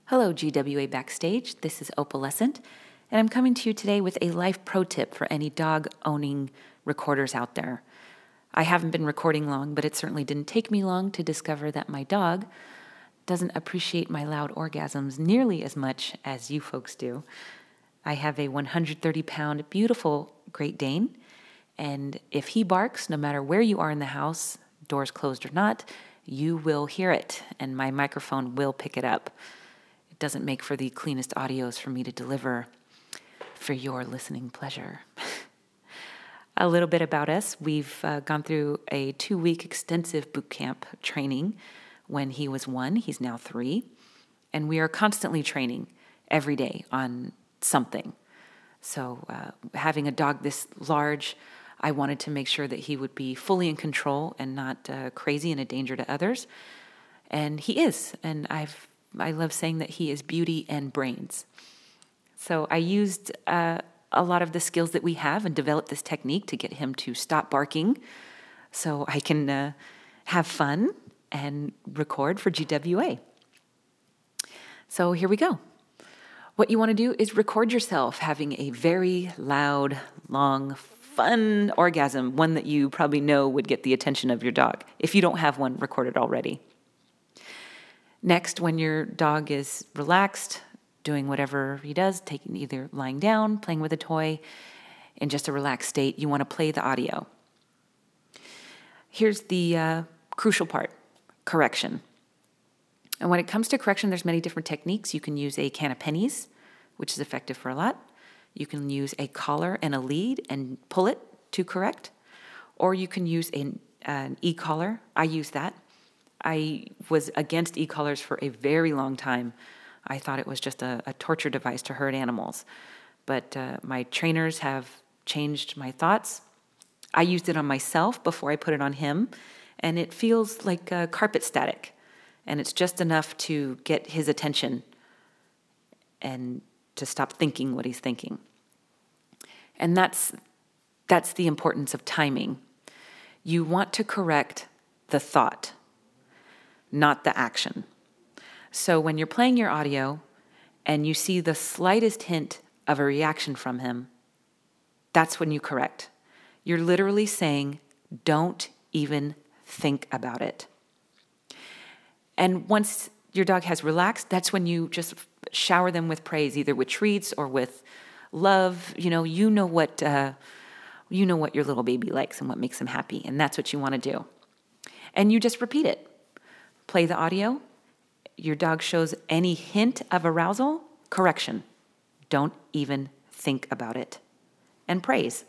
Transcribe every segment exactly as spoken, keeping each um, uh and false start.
Hello, G W A Backstage. This is Opalescent, and I'm coming to you today with a life pro tip for any dog-owning recorders out there. I haven't been recording long, but it certainly didn't take me long to discover that my dog doesn't appreciate my loud orgasms nearly as much as you folks do. I have a one hundred thirty pound, beautiful Great Dane, and if he barks, no matter where you are in the house, doors closed or not, you will hear it, and my microphone will pick it up. It doesn't make for the cleanest audios for me to deliver for your listening pleasure. A little bit about us. We've uh, gone through a two-week extensive boot camp training when he was one. He's now three. And we are constantly training every day on something. So uh, having a dog this large, I wanted to make sure that he would be fully in control and not uh, crazy and a danger to others. And he is. And I've I love saying that he is beauty and brains. So I used uh, a lot of the skills that we have and developed this technique to get him to stop barking so I can uh, have fun and record for G W A. So here we go. What you want to do is record yourself having a very loud, long, fun orgasm, one that you probably know would get the attention of your dog. If you don't have one recorded already. Next, when your dog is relaxed, doing whatever he does, taking either lying down, playing with a toy, in just a relaxed state, you want to play the audio. Here's the uh, crucial part, correction. And when it comes to correction, there's many different techniques. You can use a can of pennies, which is effective for a lot. You can use a collar and a lead and pull it to correct. Or you can use an, an e-collar. I use that. I was against e-collars for a very long time. I thought it was just a, a torture device to hurt animals. But uh, my trainers have changed my thoughts. I used it on myself before I put it on him, and it feels like uh, carpet static. And it's just enough to get his attention and to stop thinking what he's thinking. And that's that's the importance of timing. You want to correct the thought, not the action. So when you're playing your audio and you see the slightest hint of a reaction from him, that's when you correct. You're literally saying, don't even think about it. And once your dog has relaxed, that's when you just shower them with praise, either with treats or with love. You know, you know what uh, you know what your little baby likes and what makes him happy, and that's what you want to do. And you just repeat it. Play the audio. Your dog shows any hint of arousal, correction. Don't even think about it. And praise.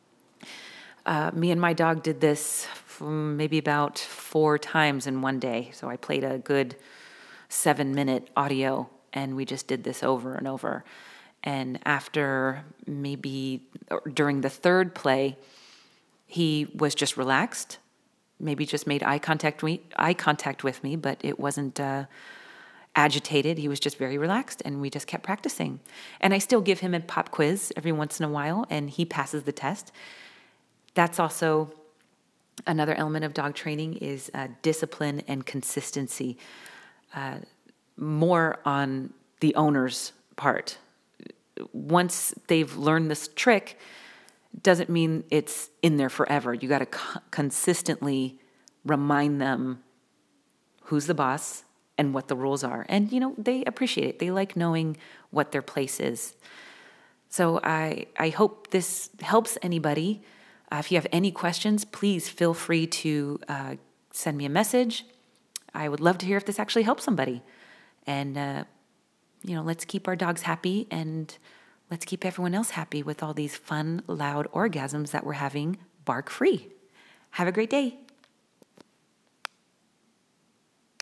Uh, me and my dog did this maybe about four times in one day. So I played a good seven minute audio and we just did this over and over. And after maybe during the third play, he was just relaxed. Maybe just made eye contact, we, eye contact with me, but it wasn't uh, agitated. He was just very relaxed, and we just kept practicing. And I still give him a pop quiz every once in a while, and he passes the test. That's also another element of dog training is uh, discipline and consistency, uh, more on the owner's part. Once they've learned this trick, doesn't mean it's in there forever. You got to co- consistently remind them who's the boss and what the rules are. And, you know, they appreciate it. They like knowing what their place is. So I, I hope this helps anybody. Uh, if you have any questions, please feel free to uh, send me a message. I would love to hear if this actually helps somebody. And, uh, you know, let's keep our dogs happy and let's keep everyone else happy with all these fun, loud orgasms that we're having bark-free. Have a great day.